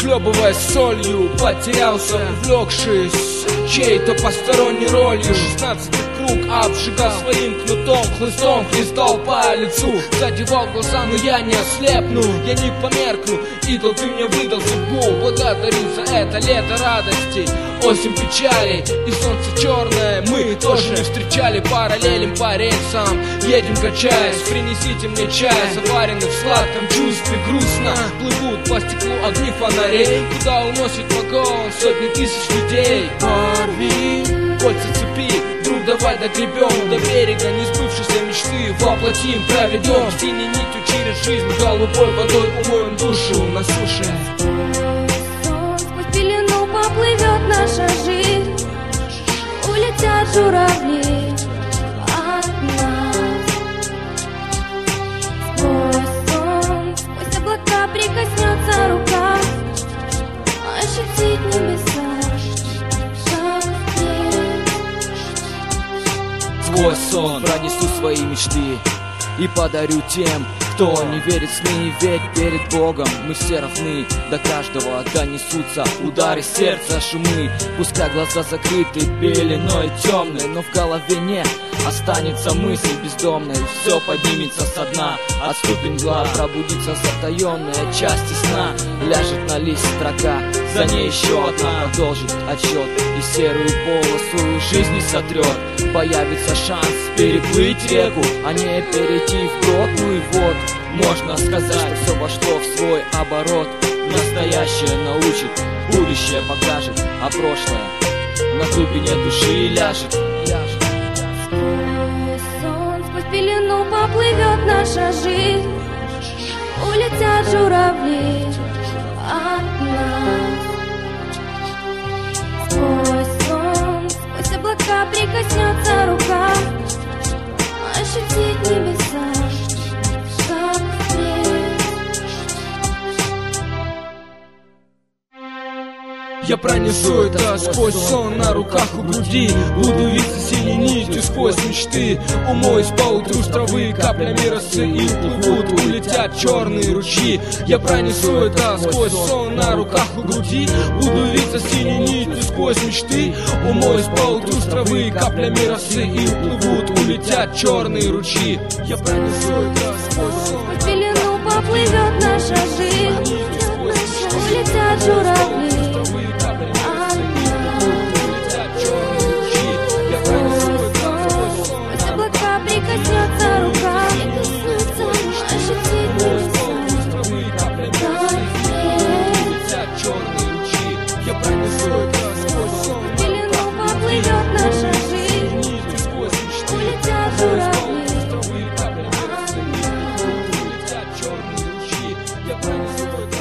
захлебываясь солью, потерялся, увлекшись чьей-то посторонней ролью. 16-й круг обжигал своим кнутом, хлыстом хлестал по лицу, задевал глаза, но я не ослепну, я не померкну. Идол, ты мне выдал судьбу, благодарю за это лето радостей, осень печалей и солнце черное. Мы тоже не встречали, параллелем по рельсам едем качаясь. Принесите мне чай, заваренный в сладком чувстве. Грустно плывут по стеклу огни фонарей, куда уносит вагон сотни тысяч людей. Порви кольца цепи, друг, давай догребем до берега несбывшейся мечты, воплотим, проведем синей нитью через жизнь, голубой водой умоем душу на суше. Сквозь пелену поплывет наша жизнь, улетят журавли от нас. Сквозь сон, сквозь облака прикоснется рука, ощутить небеса. Сквозь сон пронесу свои мечты и подарю тем, кто не верит в сны. Ведь перед Богом мы все равны, до каждого донесутся удары сердца, шумы. Пускай глаза закрыты пеленой темной, но в голове не останется мысль бездомной. Все поднимется со дна, отступит мгла, пробудится затаенная часть сна. Ляжет на лист строка, за ней еще одна, продолжит отсчет и серую полосу жизни сотрет. Появится шанс переплыть реку, а не перейти вброд. Ну и вот, можно сказать, что все вошло в свой оборот. Настоящее научит, будущее покажет, а прошлое на глубине души ляжет. Сквозь сон, сквозь пелену поплывет наша жизнь, улетят журавли от нас. Сквозь сон, сквозь облака прикоснется рука, ощутить небеса, шаг вперед. Я пронесу это сквозь сон на руках у груди, буду виться синей нитью сквозь мечты. Умоюсь поутру с травы каплями росы и уплывут, улетят черные ручьи. Я пронесу это сквозь сон на руках у груди, буду виться синей нитью сквозь мечты. Умоюсь поутру с травы каплями росы и уплывут, улетят черные ручьи. Я пронесу это сквозь сон. Сквозь пелену поплывет наша жизнь, улетят журавли. Прикоснется рука, ощутить небеса, улетят черные ручьи. Я пронесу это сквозь сон. в пелену поплывет наша жизнь, улетят журавли. Улетят черные ручьи. Я пронесу это